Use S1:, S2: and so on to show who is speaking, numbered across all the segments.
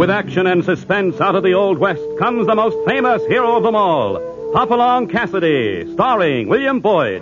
S1: With action and suspense out of the Old West comes the most famous hero of them all, Hopalong Cassidy, starring William Boyd.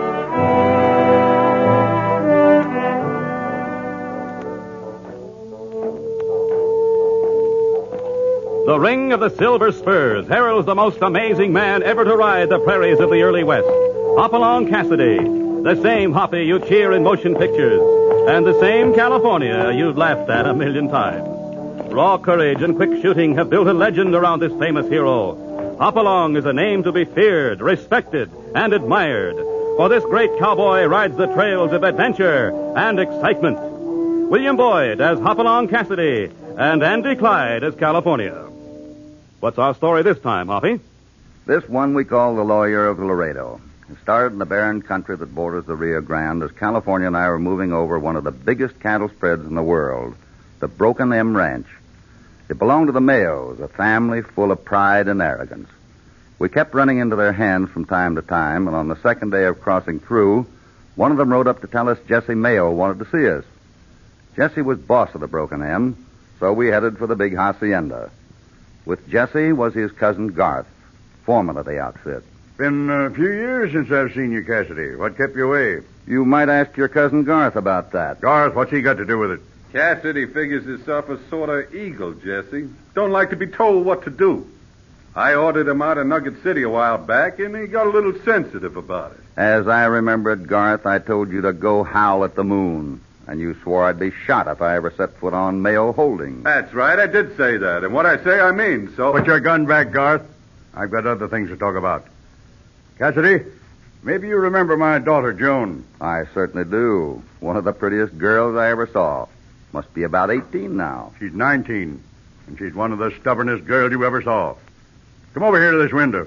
S1: The ring of the silver spurs heralds the most amazing man ever to ride the prairies of the early West, Hopalong Cassidy, the same Hoppy you cheer in motion pictures, and the same California you've laughed at a million times. Raw courage and quick shooting have built a legend around this famous hero. Hopalong is a name to be feared, respected, and admired, for this great cowboy rides the trails of adventure and excitement. William Boyd as Hopalong Cassidy, and Andy Clyde as California. What's our story this time, Hoppy?
S2: This one we call The Lawyer of Laredo. It started in the barren country that borders the Rio Grande as California and I were moving over one of the biggest cattle spreads in the world, the Broken M Ranch. It belonged to the Mayos, a family full of pride and arrogance. We kept running into their hands from time to time, and on the second day of crossing through, one of them rode up to tell us Jesse Mayo wanted to see us. Jesse was boss of the Broken M, so we headed for the big hacienda. With Jesse was his cousin Garth, foreman of the outfit.
S3: Been a few years since I've seen you, Cassidy. What kept you away?
S2: You might ask your cousin Garth about that.
S3: Garth, what's he got to do with it?
S4: Cassidy figures himself a sort of eagle, Jesse. Don't like to be told what to do. I ordered him out of Nugget City a while back, and he got a little sensitive about it.
S2: As I remember it, Garth, I told you to go howl at the moon, and you swore I'd be shot if I ever set foot on Mayo Holdings.
S4: That's right, I did say that, and what I say I mean, so...
S3: Put your gun back, Garth. I've got other things to talk about. Cassidy, maybe you remember my daughter, Joan.
S2: I certainly do. One of the prettiest girls I ever saw. Must be about 18 now.
S3: She's 19, and she's one of the stubbornest girls you ever saw. Come over here to this window.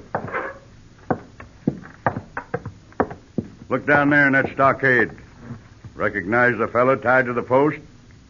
S3: Look down there in that stockade. Recognize the fellow tied to the post?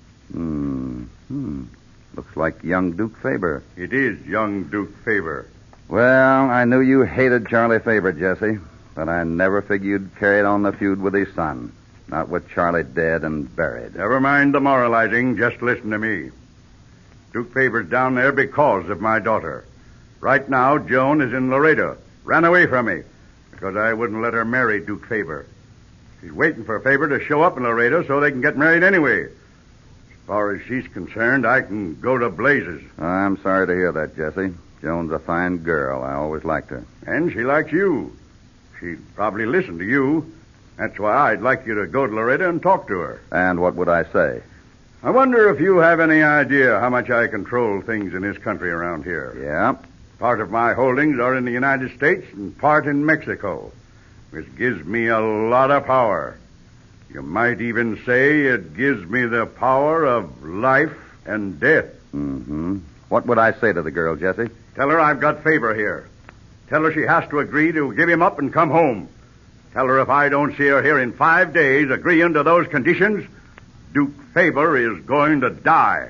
S2: Looks like young Duke Faber.
S3: It is young Duke Faber.
S2: Well, I knew you hated Charlie Faber, Jesse, but I never figured you'd carry on the feud with his son. Not with Charlie dead and buried.
S3: Never mind the moralizing. Just listen to me. Duke Faber's down there because of my daughter. Right now, Joan is in Laredo. Ran away from me because I wouldn't let her marry Duke Faber. She's waiting for Faber to show up in Laredo so they can get married anyway. As far as she's concerned, I can go to blazes.
S2: I'm sorry to hear that, Jesse. Joan's a fine girl. I always liked her.
S3: And she likes you. She'd probably listen to you. That's why I'd like you to go to Laredo and talk to her.
S2: And what would I say?
S3: I wonder if you have any idea how much I control things in this country around here.
S2: Yeah?
S3: Part of my holdings are in the United States and part in Mexico, which gives me a lot of power. You might even say it gives me the power of life and death.
S2: Mm-hmm. What would I say to the girl, Jesse?
S3: Tell her I've got Faber here. Tell her she has to agree to give him up and come home. Tell her if I don't see her here in 5 days agreeing to those conditions, Duke Faber is going to die.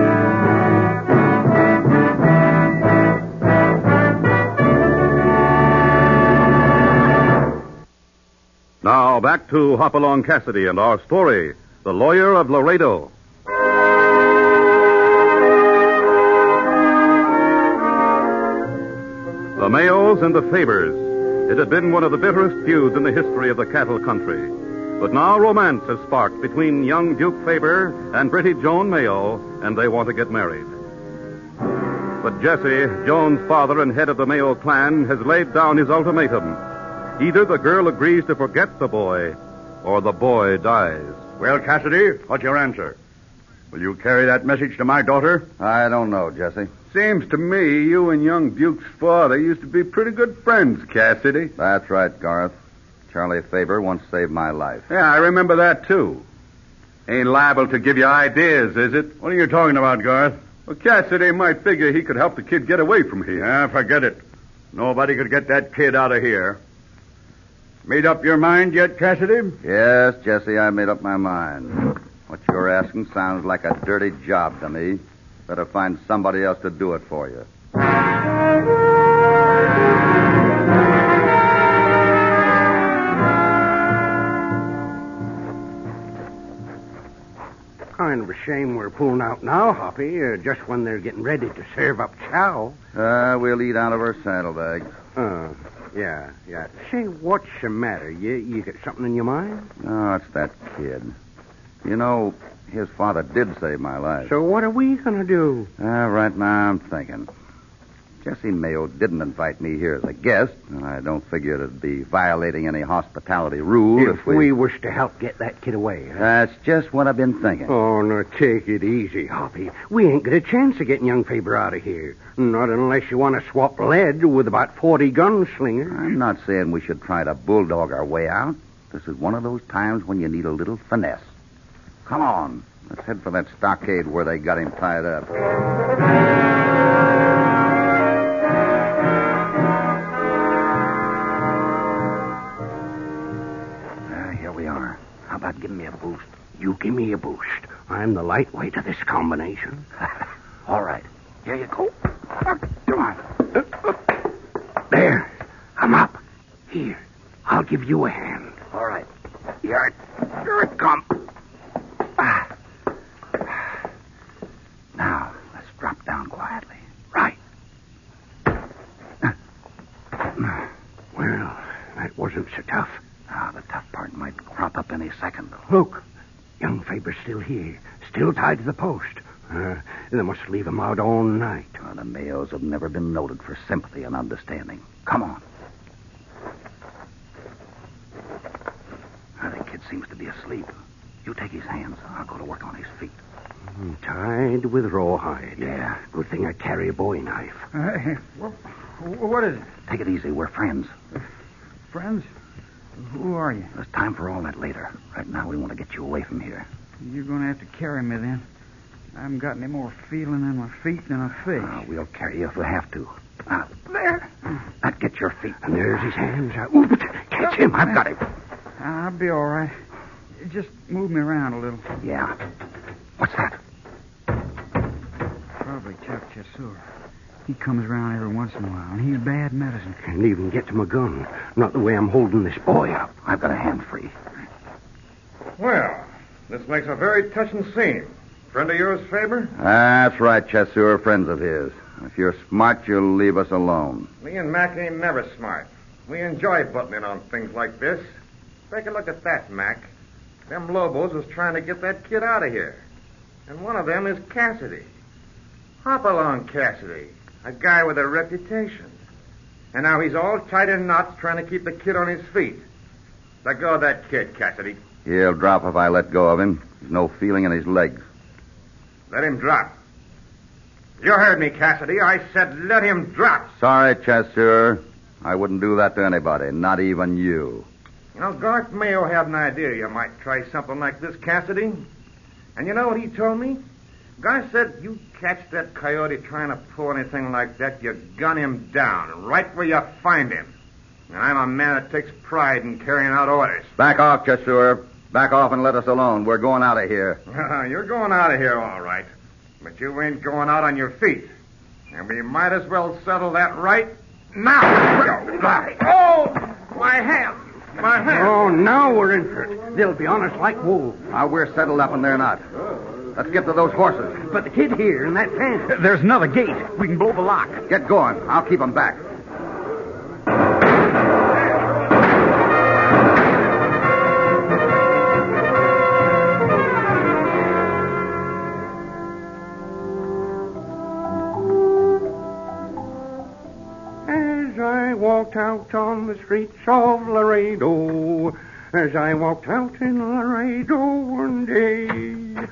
S1: Now, back to Hopalong Cassidy and our story, The Lawyer of Laredo. The Mayos and the Fabers. It had been one of the bitterest feuds in the history of the cattle country. But now romance has sparked between young Duke Faber and pretty Joan Mayo, and they want to get married. But Jesse, Joan's father and head of the Mayo clan, has laid down his ultimatum. Either the girl agrees to forget the boy, or the boy dies.
S3: Well, Cassidy, what's your answer? Will you carry that message to my daughter?
S2: I don't know, Jesse.
S4: Seems to me you and young Duke's father used to be pretty good friends, Cassidy.
S2: That's right, Garth. Charlie Faber once saved my life.
S4: Yeah, I remember that, too. Ain't liable to give you ideas, is it?
S3: What are you talking about, Garth?
S4: Well, Cassidy might figure he could help the kid get away from here.
S3: Yeah, forget it. Nobody could get that kid out of here. Made up your mind yet, Cassidy?
S2: Yes, Jesse, I made up my mind. What you're asking sounds like a dirty job to me. Better find somebody else to do it for you.
S5: kind of a shame we're pulling out now, Hoppy, just when they're getting ready to serve up chow.
S2: We'll eat out of our saddlebags.
S5: Yeah. Say, what's the matter? You got something in your mind?
S2: Oh, it's that kid. You know, his father did save my life.
S5: So what are we going to do?
S2: Right now I'm thinking. Jesse Mayo didn't invite me here as a guest, and I don't figure it'd be violating any hospitality rule
S5: If we was to help get that kid away. Huh?
S2: That's just what I've been thinking.
S5: Oh, no, take it easy, Hoppy. We ain't got a chance of getting young Faber out of here. Not unless you want to swap lead with about 40 gunslingers.
S2: I'm not saying we should try to bulldog our way out. This is one of those times when you need a little finesse. Come on. Let's head for that stockade where they got him tied up. Here we are. How about giving me a boost?
S5: You give me a boost. I'm the lightweight of this combination.
S2: All right. Here you go. Come on.
S5: There. I'm up. Here. I'll give you a hand.
S2: All right. Here it comes. Now, let's drop down quietly.
S5: Right. Well, that wasn't so tough.
S2: Now, the tough part might crop up any second, though.
S5: Look. Young Faber's still here. Still tied to the post. They must leave him out all night.
S2: Well, the Mayos have never been noted for sympathy and understanding. Come on. The kid seems to be asleep. You take his hands. I'll go to work on his feet.
S5: Tied with rawhide.
S2: Yeah.
S5: Good thing I carry a bowie knife.
S6: What is it?
S2: Take it easy. We're friends.
S6: Friends? Who are you?
S2: There's time for all that later. Right now, we want to get you away from here.
S6: You're going to have to carry me then. I haven't got any more feeling in my feet than a fish.
S2: We'll carry you if we have to. There. Now, get your feet.
S5: And there's his hands. Catch him. I've got him.
S6: I'll be all right. Just move me around a little.
S2: Yeah. What's that?
S6: Probably Chuck Chasseur. He comes around every once in a while, and he's bad medicine.
S5: Can't even get to my gun. Not the way I'm holding this boy up.
S2: I've got a hand free.
S7: Well, this makes a very touching scene. Friend of yours, Faber?
S2: That's right, Chasseur. Friends of his. If you're smart, you'll leave us alone.
S7: Me and Mac ain't never smart. We enjoy butting in on things like this. Take a look at that, Mac. Them Lobos was trying to get that kid out of here. And one of them is Cassidy. Hop along, Cassidy. A guy with a reputation. And now he's all tied in knots trying to keep the kid on his feet. Let go of that kid, Cassidy.
S2: He'll drop if I let go of him. There's no feeling in his legs.
S7: Let him drop. You heard me, Cassidy. I said let him drop.
S2: Sorry, Chasseur. I wouldn't do that to anybody, not even you.
S7: You know, Garth Mayo had an idea you might try something like this, Cassidy. And you know what he told me? Guy said you catch that coyote trying to pull anything like that, you gun him down, right where you find him. And I'm a man that takes pride in carrying out orders.
S2: Back off, Chasseur. Back off and let us alone. We're going out of here.
S7: You're going out of here, all right. But you ain't going out on your feet. And we might as well settle that right now. Oh, my hand. My hand.
S5: Oh, now we're in for it. They'll be on us like wolves.
S2: Now we're settled up and they're not. Let's get to those horses.
S5: But the kid here in that fence.
S6: There's another gate. We can blow the lock.
S2: Get going. I'll keep them back.
S5: As I walked out on the streets of Laredo, as I walked out in Laredo one day,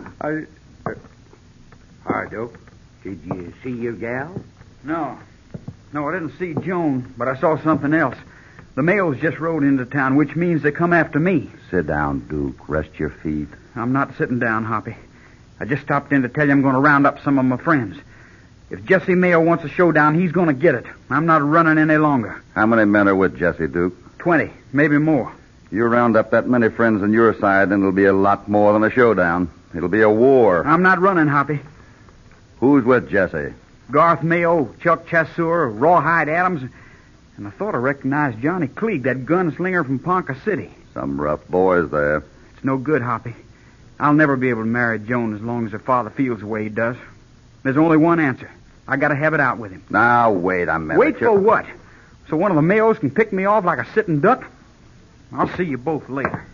S5: Hardo, did you see your gal?
S6: No, I didn't see Joan, but I saw something else. The Mayos just rode into town, which means they come after me.
S2: Sit down, Duke. Rest your feet.
S6: I'm not sitting down, Hoppy. I just stopped in to tell you I'm going to round up some of my friends. If Jesse Mayo wants a showdown, he's going to get it. I'm not running any longer.
S2: How many men are with Jesse, Duke?
S6: 20, maybe more.
S2: You round up that many friends on your side, and it'll be a lot more than a showdown. It'll be a war.
S6: I'm not running, Hoppy.
S2: Who's with Jesse?
S6: Garth Mayo, Chuck Chasseur, Rawhide Adams, and I thought I recognized Johnny Cleage, that gunslinger from Ponca City.
S2: Some rough boys there.
S6: It's no good, Hoppy. I'll never be able to marry Joan as long as her father feels the way he does. There's only one answer. I gotta have it out with him.
S2: Now, wait a minute.
S6: Wait for what? So one of the Mayos can pick me off like a sitting duck? I'll see you both later.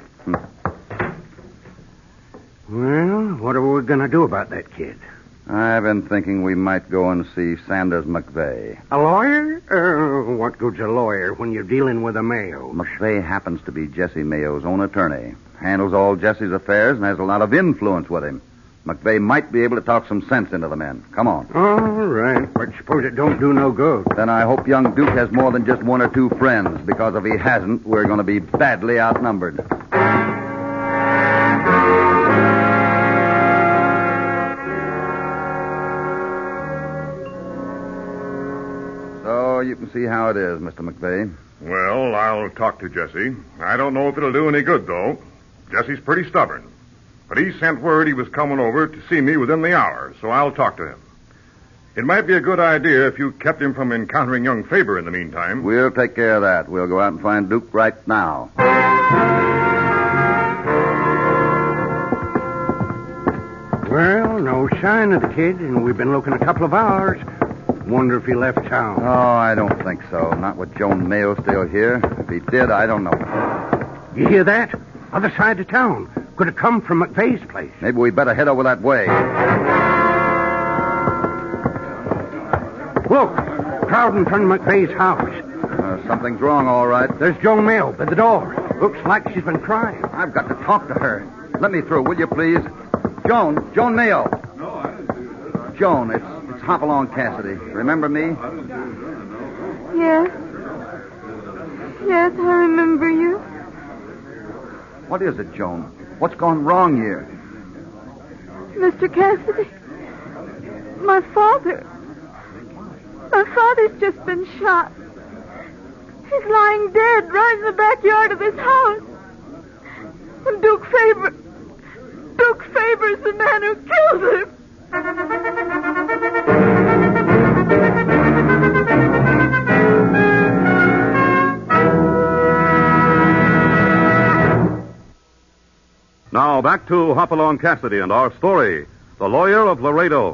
S5: Well, what are we going to do about that kid?
S2: I've been thinking we might go and see Sanders McVeigh.
S5: A lawyer? What good's a lawyer when you're dealing with a Mayo?
S2: McVeigh happens to be Jesse Mayo's own attorney, handles all Jesse's affairs, and has a lot of influence with him. McVeigh might be able to talk some sense into the men. Come on.
S5: All right, but suppose it don't do no good.
S2: Then I hope young Duke has more than just one or two friends, because if he hasn't, we're going to be badly outnumbered. So you can see how it is, Mr. McVeigh.
S8: Well, I'll talk to Jesse. I don't know if it'll do any good, though. Jesse's pretty stubborn. But he sent word he was coming over to see me within the hour, so I'll talk to him. It might be a good idea if you kept him from encountering young Faber in the meantime.
S2: We'll take care of that. We'll go out and find Duke right now.
S5: Well, no sign of the kid, and we've been looking a couple of hours. Wonder if he left town.
S2: Oh, I don't think so. Not with Joan Mayo still here. If he did, I don't know.
S5: You hear that? Other side of town. Could have come from McVeigh's place.
S2: Maybe we better head over that way.
S5: Look, crowd in front of McVeigh's house.
S2: Something's wrong, all right.
S5: There's Joan Mayo by the door. Looks like she's been crying.
S2: I've got to talk to her. Let me through, will you, please? Joan Mayo.
S4: No, I didn't do it.
S2: Joan, it's Hopalong Cassidy. Remember me?
S9: Yes. Yes, I remember you.
S2: What is it, Joan? What's gone wrong here?
S9: Mr. Cassidy, my father's just been shot. He's lying dead right in the backyard of this house. And Duke Faber's the man who killed him.
S1: Now back to Hopalong Cassidy and our story, The Lawyer of Laredo.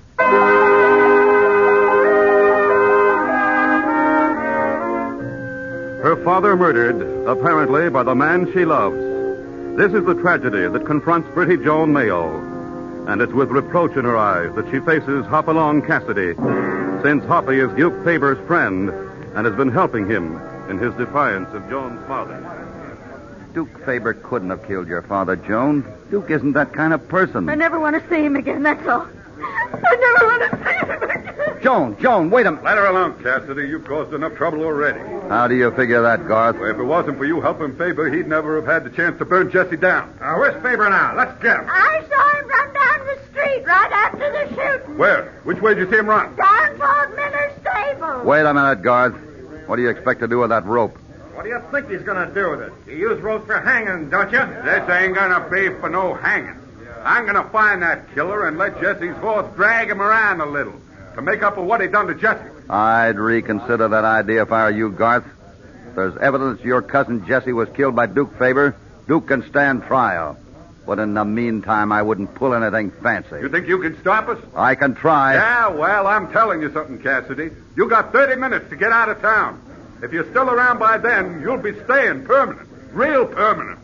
S1: Her father murdered, apparently by the man she loves. This is the tragedy that confronts pretty Joan Mayo. And it's with reproach in her eyes that she faces Hopalong Cassidy, since Hoppy is Duke Faber's friend and has been helping him in his defiance of Joan's father.
S2: Duke Faber couldn't have killed your father, Joan. Duke isn't that kind of person.
S9: I never want to see him again, that's all. I never want to see him again.
S2: Joan, wait a minute.
S4: Let her alone, Cassidy. You've caused enough trouble already.
S2: How do you figure that, Garth?
S4: Well, if it wasn't for you helping Faber, he'd never have had the chance to burn Jesse down.
S7: Where's Faber now? Let's get him.
S9: I saw him run down the street right after the shooting.
S4: Where? Which way did you see him run?
S9: Down toward Miller's stable.
S2: Wait a minute, Garth. What do you expect to do with that rope?
S7: What do you think he's going to do with it? You use ropes for hanging, don't you?
S4: This ain't gonna be for no hanging. I'm gonna find that killer and let Jesse's horse drag him around a little to make up for what he done to Jesse.
S2: I'd reconsider that idea if I were you, Garth. If there's evidence your cousin Jesse was killed by Duke Faber, Duke can stand trial. But in the meantime, I wouldn't pull anything fancy.
S4: You think you can stop us?
S2: I can try.
S4: Yeah, well, I'm telling you something, Cassidy. You got 30 minutes to get out of town. If you're still around by then, you'll be staying permanent. Real permanent.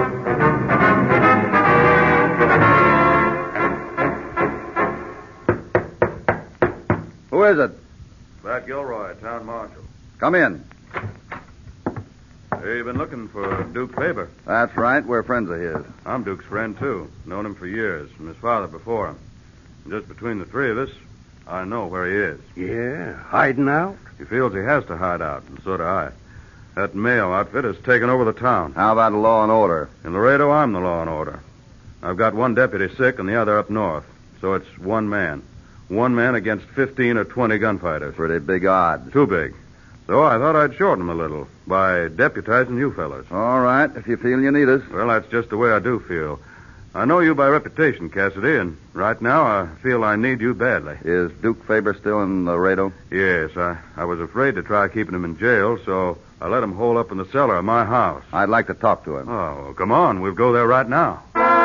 S2: Who is it?
S8: Bat Gilroy, town marshal.
S2: Come in.
S8: Hey, you've been looking for Duke Faber.
S2: That's right. We're friends of his.
S8: I'm Duke's friend, too. Known him for years, and his father before him. And just between the three of us, I know where he is.
S5: Yeah, hiding out?
S8: He feels he has to hide out, and so do I. That Mayo outfit has taken over the town.
S2: How about law and order?
S8: In Laredo, I'm the law and order. I've got one deputy sick and the other up north. So it's one man. One man against 15 or 20 gunfighters.
S2: Pretty big odds.
S8: Too big. So I thought I'd shorten them a little by deputizing you fellas.
S2: All right, if you feel you need us.
S8: Well, that's just the way I do feel. I know you by reputation, Cassidy, and right now I feel I need you badly.
S2: Is Duke Faber still in Laredo?
S8: Yes, I was afraid to try keeping him in jail, so
S3: I let him hole up in the cellar of my house.
S2: I'd like to talk to him.
S3: Oh, well, come on. We'll go there right now.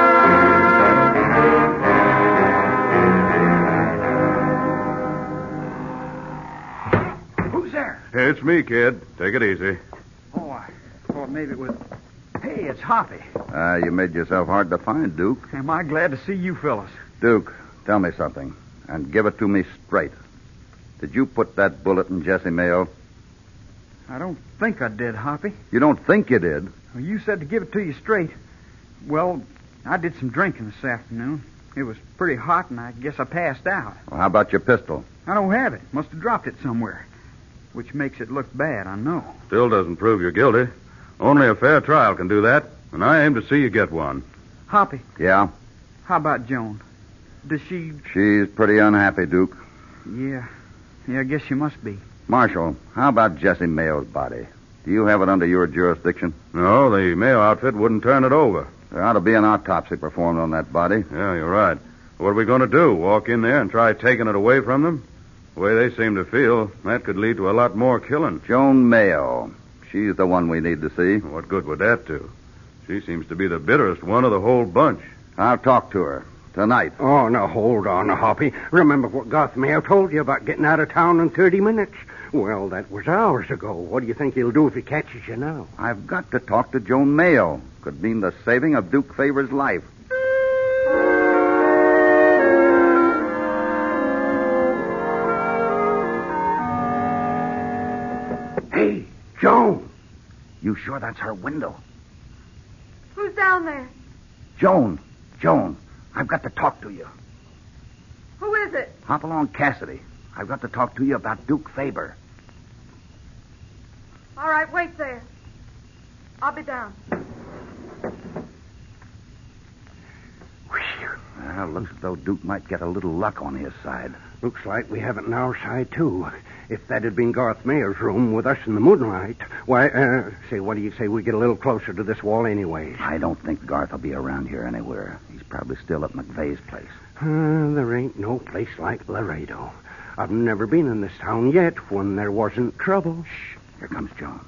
S6: Who's there?
S3: Hey, it's me, kid. Take it easy.
S6: Oh, I thought maybe it was... Hey, it's Hoppy.
S2: You made yourself hard to find, Duke.
S6: Am I glad to see you fellas?
S2: Duke, tell me something, and give it to me straight. Did you put that bullet in Jesse Mayo?
S6: I don't think I did, Hoppy.
S2: You don't think you did?
S6: Well, you said to give it to you straight. Well, I did some drinking this afternoon. It was pretty hot, and I guess I passed out.
S2: Well, how about your pistol?
S6: I don't have it. Must have dropped it somewhere. Which makes it look bad, I know.
S3: Still doesn't prove you're guilty. Only a fair trial can do that, and I aim to see you get one.
S6: Hoppy,
S2: Yeah?
S6: how about Joan? Does she...
S2: She's pretty unhappy, Duke.
S6: Yeah, I guess she must be.
S2: Marshal, how about Jesse Mayo's body? Do you have it under your jurisdiction?
S3: No, the Mayo outfit wouldn't turn it over.
S2: There ought to be an autopsy performed on that body.
S3: Yeah, you're right. What are we going to do? Walk in there and try taking it away from them? The way they seem to feel, that could lead to a lot more killing.
S2: Joan Mayo. She's the one we need to see.
S3: What good would that do? She seems to be the bitterest one of the whole bunch.
S2: I'll talk to her. Tonight.
S5: Oh, now, hold on, Hoppy. Remember what Garth Mayo told you about getting out of town in 30 minutes? Well, that was hours ago. What do you think he'll do if he catches you now?
S2: I've got to talk to Joan Mayo. Could mean the saving of Duke Faber's life.
S5: Hey, Joan.
S2: You sure that's her window?
S9: Who's down there?
S2: Joan, I've got to talk to you.
S9: Who is it?
S2: Hop along, Cassidy. I've got to talk to you about Duke Faber.
S9: All right, wait there. I'll be down.
S2: Well, looks as though Duke might get a little luck on his side.
S5: Looks like we have it on our side, too. If that had been Garth Mayo's room with us in the moonlight, why, say, what do you say we get a little closer to this wall anyway?
S2: I don't think Garth will be around here anywhere. He's probably still at McVeigh's place.
S5: There ain't no place like Laredo. I've never been in this town yet when there wasn't trouble.
S2: Shh. Here comes Joan.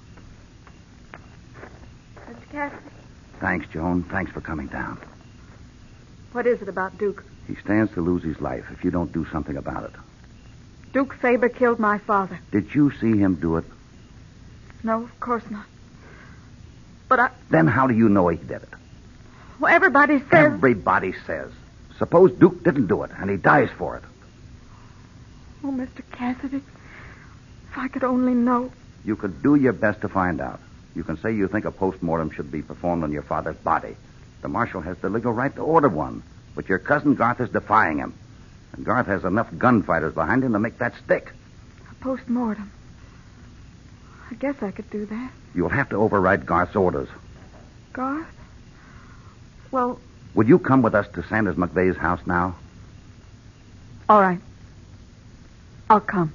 S9: Mr. Cassidy,
S2: Thanks, Joan. Thanks for coming down.
S9: what is it about Duke?
S2: He stands to lose his life if you don't do something about it.
S9: Duke Faber killed my father.
S2: Did you see him do it?
S9: No, of course not. But
S2: Then how do you know he did it?
S9: well, everybody says...
S2: Everybody says. Suppose Duke didn't do it, and he dies for it.
S9: Oh, Mr. Cassidy, if I could only know.
S2: You could do your best to find out. You can say you think a postmortem should be performed on your father's body. The marshal has the legal right to order one, but your cousin Garth is defying him. And Garth has enough gunfighters behind him to make that stick.
S9: A post-mortem. I guess I could do that.
S2: You'll have to override Garth's orders.
S9: Garth? Well,
S2: Would you come with us to Sanders McVeigh's house now?
S9: all right. I'll come.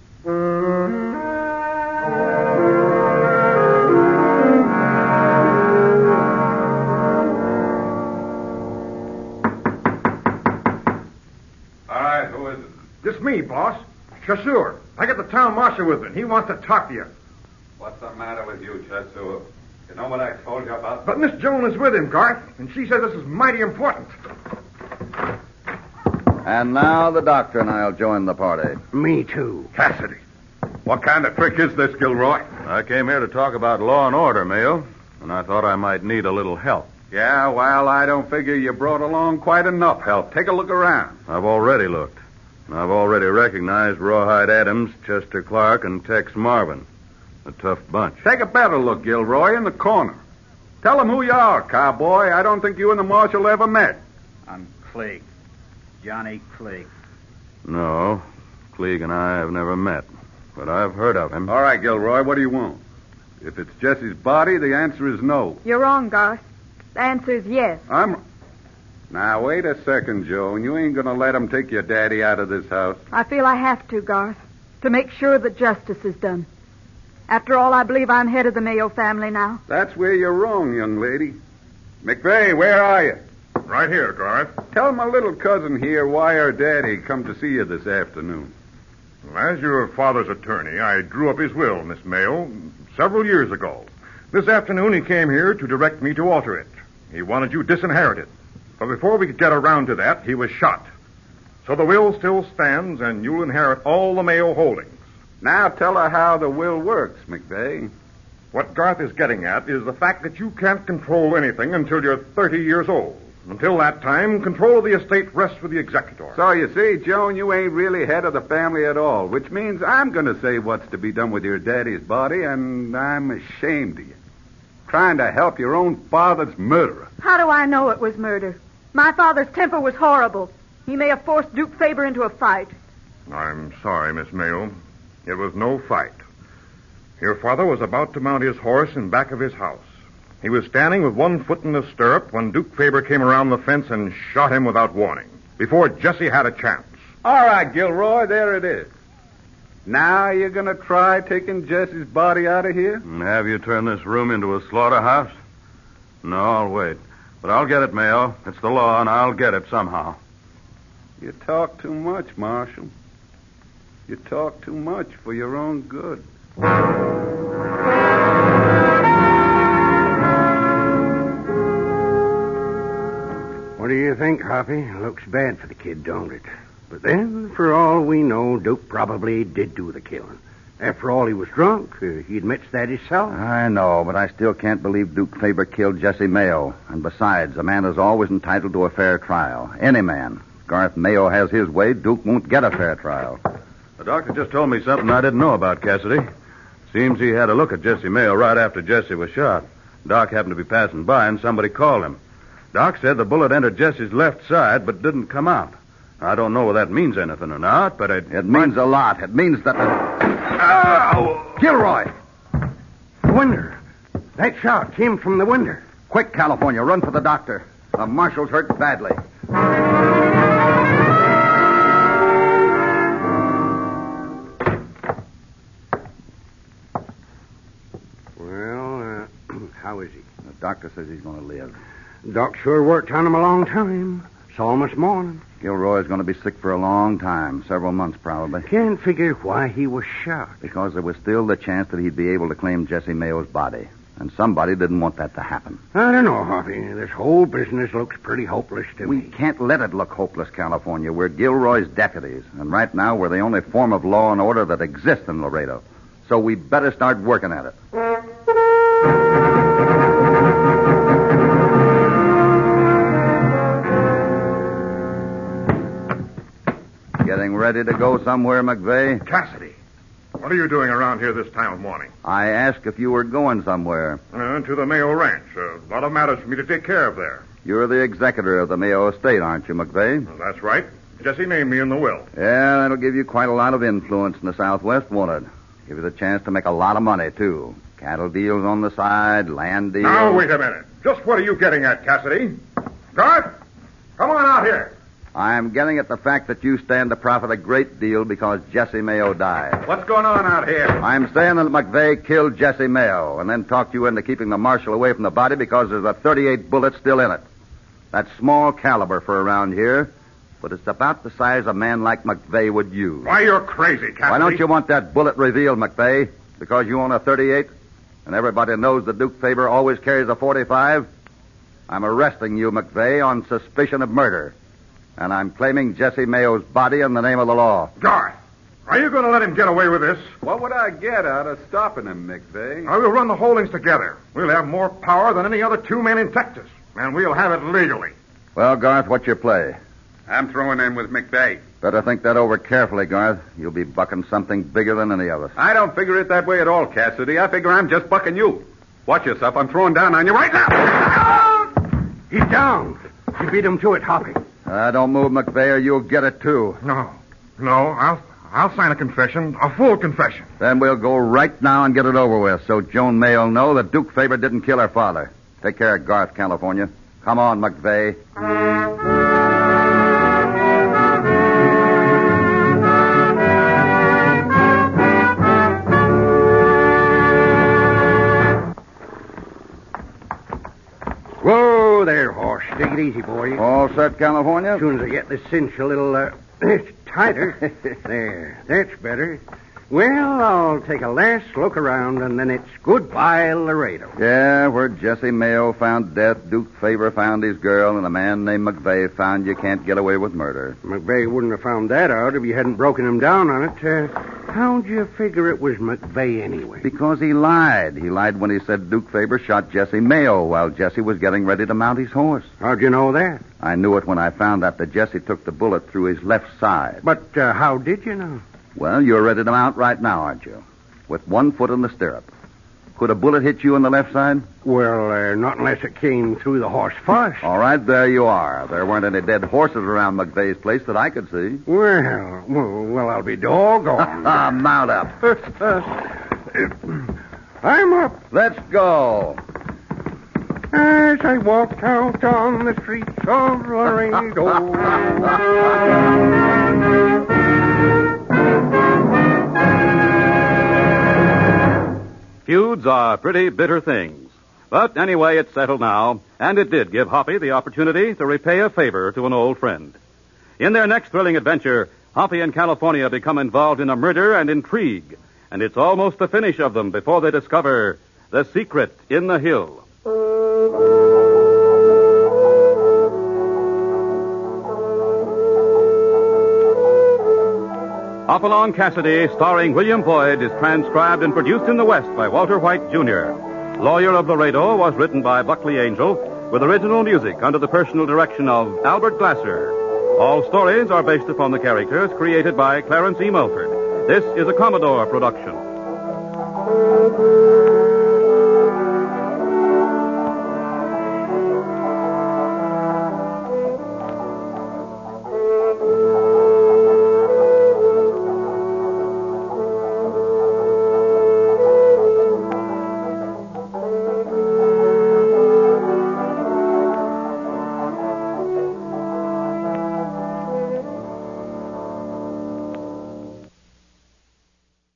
S4: All right, who is it?
S7: This me, boss. Chasseur. I got the town marshal with me. He wants to talk to you.
S4: What's the matter with you, Chasseur? You know what I told you about?
S7: But Miss Joan is with him, Garth, and she says this is mighty important.
S2: And now the doctor and I'll join the party.
S5: Me, too.
S4: Cassidy. What kind of trick is this, Gilroy?
S3: I came here to talk about law and order, Mayo, and I thought I might need a little help.
S4: Yeah, well, I don't figure you brought along quite enough help. Take a look around.
S3: I've already looked. I've already recognized Rawhide Adams, Chester Clark, and Tex Marvin. A tough bunch.
S4: Take a better look, Gilroy, in the corner. Tell them who you are, cowboy. I don't think you and the marshal ever met.
S6: I'm Clegg. Johnny Clegg.
S3: No, Clegg and I have never met, but I've heard of him.
S4: All right, Gilroy, what do you want? If it's Jesse's body, the answer is no.
S9: You're wrong, Garth. The answer is yes.
S4: Now, wait a second, Joan. You ain't going to let him take your daddy out of this house.
S9: I feel I have to, Garth, to make sure that justice is done. After all, I believe I'm head of the Mayo family now.
S4: That's where you're wrong, young lady. McVeigh, where are you?
S8: Right here, Garth.
S4: Tell my little cousin here why her daddy come to see you this afternoon.
S8: As your father's attorney, I drew up his will, Miss Mayo, several years ago. This afternoon he came here to direct me to alter it. He wanted you disinherited. But before we could get around to that, he was shot. So the will still stands, and you'll inherit all the Mayo holdings.
S4: Now tell her how the will works, McVeigh.
S8: What Garth is getting at is the fact that you can't control anything until you're 30 years old. Until that time, control of the estate rests with the executor.
S4: So you see, Joan, you ain't really head of the family at all, which means I'm going to say what's to be done with your daddy's body, and I'm ashamed of you. Trying to help your own father's murderer.
S9: How do I know it was murder? My father's temper was horrible. He may have forced Duke Faber into a fight.
S8: I'm sorry, Miss Mayo. It was no fight. Your father was about to mount his horse in back of his house. He was standing with one foot in the stirrup when Duke Faber came around the fence and shot him without warning, before Jesse had a chance.
S4: All right, Gilroy, there it is. Now you're going to try taking Jesse's body out of here?
S10: And have you turn this room into a slaughterhouse? No, I'll wait. But I'll get it, Mayo. It's the law, and I'll get it somehow.
S4: You talk too much, Marshal. You talk too much for your own good.
S5: What do you think, Hoppy? Looks bad for the kid, don't it? But then, for all we know, Duke probably did do the killing. After all, he was drunk. He admits that himself.
S2: I know, but I still can't believe Duke Faber killed Jesse Mayo. And besides, a man is always entitled to a fair trial. Any man. If Garth Mayo has his way, Duke won't get a fair trial.
S10: The doctor just told me something I didn't know about, Cassidy. Seems he had a look at Jesse Mayo right after Jesse was shot. Doc happened to be passing by, and somebody called him. Doc said the bullet entered Jesse's left side, but didn't come out. I don't know whether that means anything or not, but it
S2: means a lot. It means that...
S5: Gilroy! The window. That shot came from the window.
S2: Quick, California. Run for the doctor. The marshal's hurt badly.
S5: Well, how is he?
S2: The doctor says he's going to live.
S5: Doc sure worked on him a long time. Saw him this morning.
S2: Gilroy's going to be sick for a long time. Several months, probably.
S5: Can't figure why he was shot.
S2: Because there was still the chance that he'd be able to claim Jesse Mayo's body. And somebody didn't want that to happen.
S5: I don't know, Hoppy. This whole business looks pretty hopeless to me.
S2: We can't let it look hopeless, California. We're Gilroy's deputies. And right now, we're the only form of law and order that exists in Laredo. So we better start working at it. Getting ready to go somewhere, McVeigh?
S8: Cassidy, what are you doing around here this time of morning?
S2: I asked if you were going somewhere.
S8: To the Mayo Ranch. A lot of matters for me to take care of there.
S2: You're the executor of the Mayo estate, aren't you, McVeigh?
S8: Well, that's right. Jesse named me in the will.
S2: Yeah, that'll give you quite a lot of influence in the Southwest, won't it? Give you the chance to make a lot of money, too. Cattle deals on the side, land deals.
S8: Now, wait a minute. Just what are you getting at, Cassidy? Garth, come on out here.
S2: I'm getting at the fact that you stand to profit a great deal because Jesse Mayo died.
S4: What's going on out here?
S2: I'm saying that McVeigh killed Jesse Mayo and then talked you into keeping the marshal away from the body because there's a 38 bullet still in it. That's small caliber for around here, but it's about the size a man like McVeigh would use.
S8: Why, you're crazy, Cassidy.
S2: Why don't you want that bullet revealed, McVeigh? Because you own a 38 and everybody knows that Duke Faber always carries a 45? I'm arresting you, McVeigh, on suspicion of murder. And I'm claiming Jesse Mayo's body in the name of the law.
S8: Garth, are you going to let him get away with this?
S4: What would I get out of stopping him, McVeigh?
S8: I will run the holdings together. We'll have more power than any other two men in Texas. And we'll have it legally.
S2: Well, Garth, what's your play?
S4: I'm throwing in with McVeigh.
S2: Better think that over carefully, Garth. You'll be bucking something bigger than any of us.
S4: I don't figure it that way at all, Cassidy. I figure I'm just bucking you. Watch yourself. I'm throwing down on you right now.
S5: He's down. You beat him to it, Hoppy.
S2: Don't move, McVeigh, or you'll get it, too.
S8: No, I'll sign a confession, a full confession.
S2: Then we'll go right now and get it over with, so Joan May will know that Duke Faber didn't kill her father. Take care of Garth, California. Come on, McVeigh.
S5: Whoa there, horse. Take it easy, boy.
S2: All set, California?
S5: As soon as I get this cinch a little tighter. There. That's better. Well, I'll take a last look around, and then it's goodbye, Laredo.
S2: Yeah, where Jesse Mayo found death, Duke Faber found his girl, and a man named McVeigh found you can't get away with murder.
S5: McVeigh wouldn't have found that out if you hadn't broken him down on it. How'd you figure it was McVeigh anyway?
S2: Because he lied. He lied when he said Duke Faber shot Jesse Mayo while Jesse was getting ready to mount his horse.
S5: How'd you know that?
S2: I knew it when I found out that Jesse took the bullet through his left side.
S5: But how did you know?
S2: Well, you're ready to mount right now, aren't you? With one foot in the stirrup. Could a bullet hit you on the left side?
S5: Well, not unless it came through the horse first.
S2: All right, there you are. There weren't any dead horses around McVeigh's place that I could see.
S5: Well, I'll be doggone.
S2: Mount up.
S5: I'm up.
S2: Let's go.
S5: As I walked out on the streets of Laredo.
S1: Feuds are pretty bitter things. But anyway, it's settled now, and it did give Hoppy the opportunity to repay a favor to an old friend. In their next thrilling adventure, Hoppy and California become involved in a murder and intrigue, and it's almost the finish of them before they discover the secret in the hill. Hopalong Cassidy, starring William Boyd, is transcribed and produced in the West by Walter White, Jr. Lawyer of Laredo was written by Buckley Angel, with original music under the personal direction of Albert Glasser. All stories are based upon the characters created by Clarence E. Mulford. This is a Commodore production.